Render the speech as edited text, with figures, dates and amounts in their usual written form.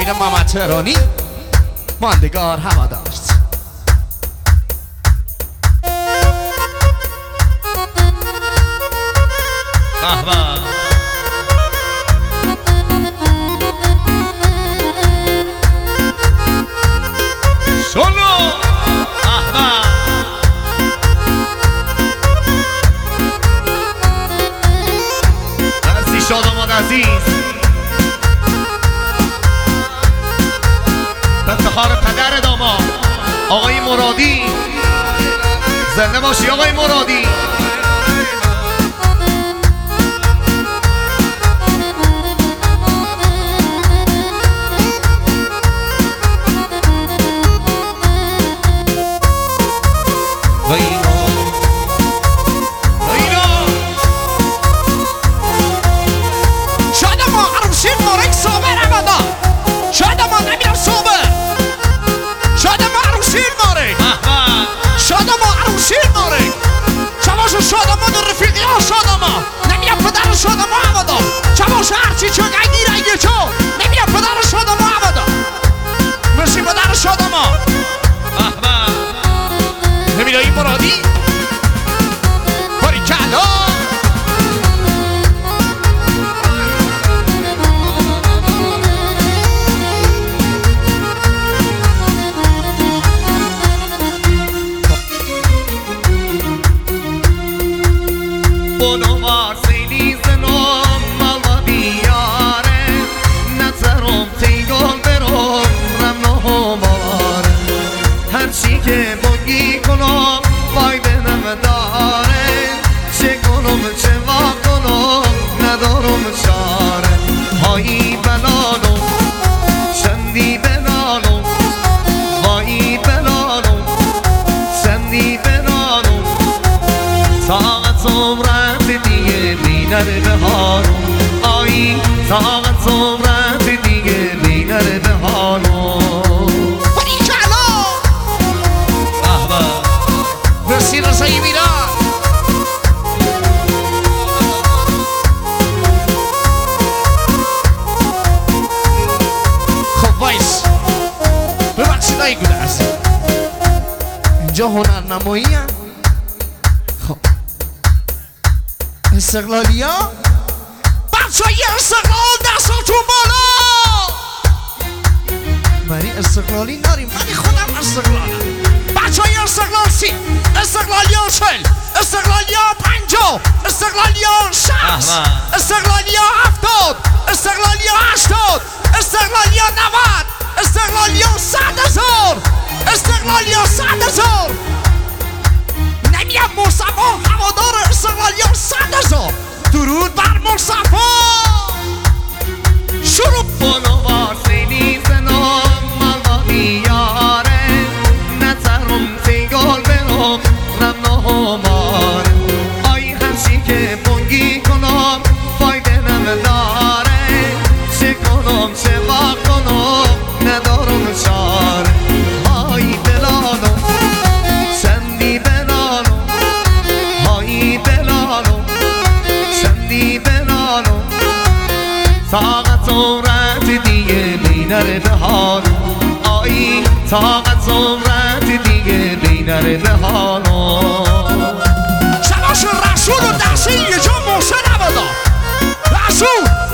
امیر محمد تهرانی ماندگار هوا داشت. سولو مرسی شادمان عزیز، افتخار پدر داماد آقای مرادی، زنده باشی آقای مرادی. شادمان رفیقی ها شادمان نمیاد پدر شادمان عبادا چماش هرچی چون اگی رنگی چون نمیاد پدر شادمان عبادا مرسی پدر شادمان نمیده این مرادی باری کلا Bono varsini zenom malvadiyare Nazarom tigol berom ramno homar Herchi ke bongi konom fayde nemdare Che konom che va konom nedarom share Hayi belalo shendi belalo Hayi belalo shendi belalo Saat somra بینر بهارو آیی طاقت صبرت دیگه بینر بهارو باری کلا مرسی رسایی میران خب وایس ببخشید های گوده هستی اینجا هنرنمایی هم خب استقلالی ها بچه های استقلال دستاتون بالا منی استقلالی ناریم منی خودم استقلالم بچه های استقلال 30 استقلالی ها 40 استقلالی ها 50 استقلالی ها 60 استقلالی ها 70 استقلالی ها 80 استقلالی ها 90 استقلالی ها 100,000 استقلالی ها 100,000 نمیم مصطفی هوادار استقلالیان 100,000 درود بر مصطفی شروع بانو واسینی زنم مالوادیاره نظرم تیگل برم رمنا همار آی هرچی که بونگی کنم فایده نمداره چه کنم چه وقت کنم ندارم چاره آی دلانم چندی بلانم آی دلانم چندی بلانم طاقت عمرت دیگه بینر بهانم آی طاقت عمرت دیگه بینر بهانم شلاش رسول و دسته یه جا محسن عبادا رسول